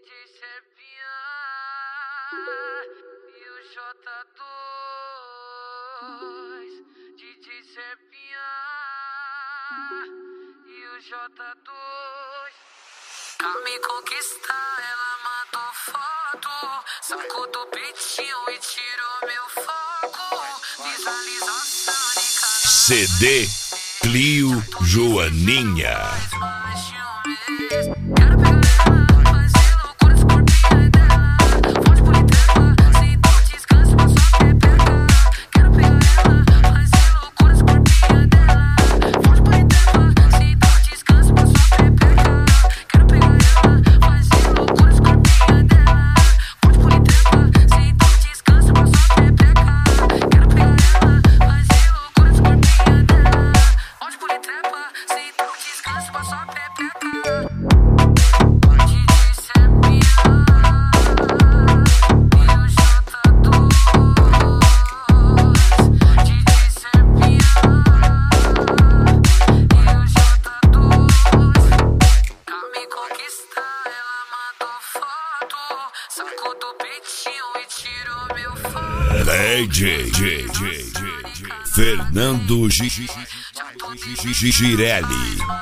Serpinha e o J2. DJ Serpinha e o J2. Pra me conquistar, ela mandou foto. Sacou do peitinho e tirou meu foco. Visualização de cada CD Clio Joaninha. Quero pegar ela, fazer loucura, esse corpinho é dela. Forte, politeca, sem dor, descanso, mas só pepeca. Quero pegar ela, fazer loucura, esse corpinho é dela. Forte, politeca, sem dor, descanso, mas só pepeca. Quero pegar ela, fazer loucura, esse corpinho é dela. Forte, politeca, sem dor, descanso, mas só pepeca. Quero pegar ela, fazer loucura, esse corpinho é dela. Forte, politeca, sem dor, descanso, mas só pepeca. Sacou do peitinho e tirou meu foto. DJ Fernando Girelli.